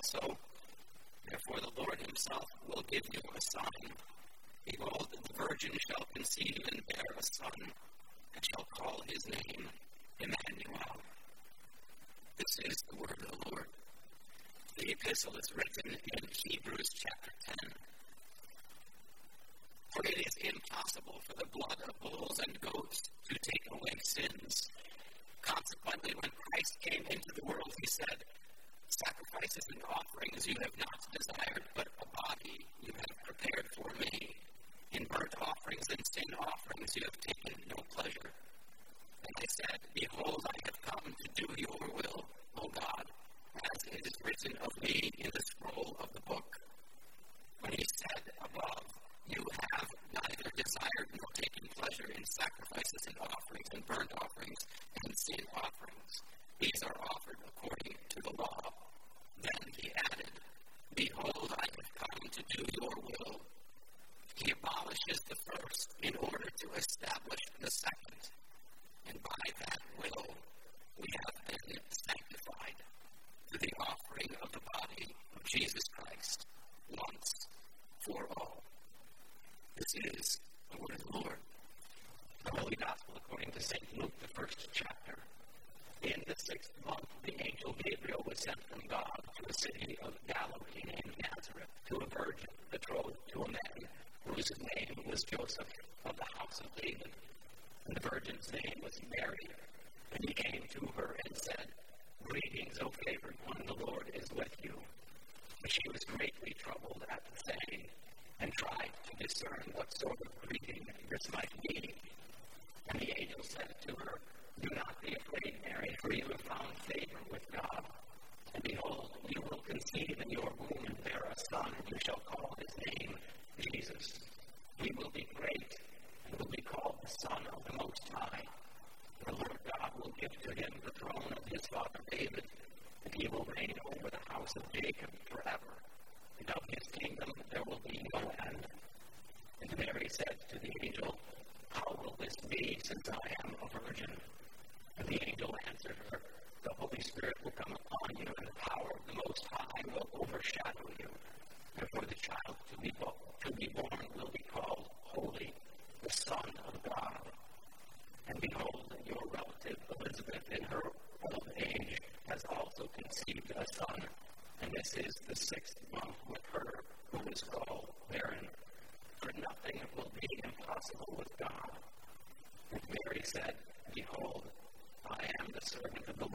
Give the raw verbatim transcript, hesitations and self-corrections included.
also. Therefore the Lord himself will give you a sign. Behold, the virgin shall conceive and bear a son, and shall call his name Emmanuel. This is the word of the Lord. The epistle is written in Hebrews chapter ten. For it is impossible for the blood of bulls and goats to take away sins. Consequently, when Christ came into the world, he said, Sacrifices and offerings you have not desired, but a body you have prepared for me. In burnt offerings and sin offerings you have taken no pleasure. And I said, Behold, I have come to do your will, O God, as it is written of me in the scroll of the book. When he said above, You have neither desired nor taken pleasure in sacrifices and offerings and burnt offerings and sin offerings. These are offered according to the law. Then he added, Behold, I have come to do your will. He abolishes the first in order to establish the second. And by that will, we have been sanctified through the offering of the body of Jesus Christ once for all. This is the word of the Lord. The Holy Gospel according to Saint Luke, the first chapter. In the sixth month, the angel Gabriel was sent from God to a city of Galilee named Nazareth, to a virgin betrothed to a man whose name was Joseph, of the house of David. And the virgin's name was Mary. And he came to her and said, Greetings, O favored one, the Lord is with you. And she was greatly troubled at the saying, and tried to discern what sort of greeting this might be. And the angel said to her, Do not be afraid, Mary, for you have found favor with God. And behold, you will conceive in your womb and bear a son, and you shall call his name Jesus. He will be great, and will be called the Son of the Most High. The Lord God will give to him the throne of his father David, and he will reign over the house of Jacob forever. And of his kingdom there will be no end. And Mary said to the angel, How will this be, since I am a virgin? And the angel answered her, The Holy Spirit will come upon you, and the power of the Most High will overshadow you. Therefore the child to be, bo- to be born will be called Holy, the Son of God. And behold, your relative Elizabeth in her old age has also conceived a son, and this is the sixth month with her who is called barren. For nothing will be impossible with God. And Mary said, Behold, I am the servant of the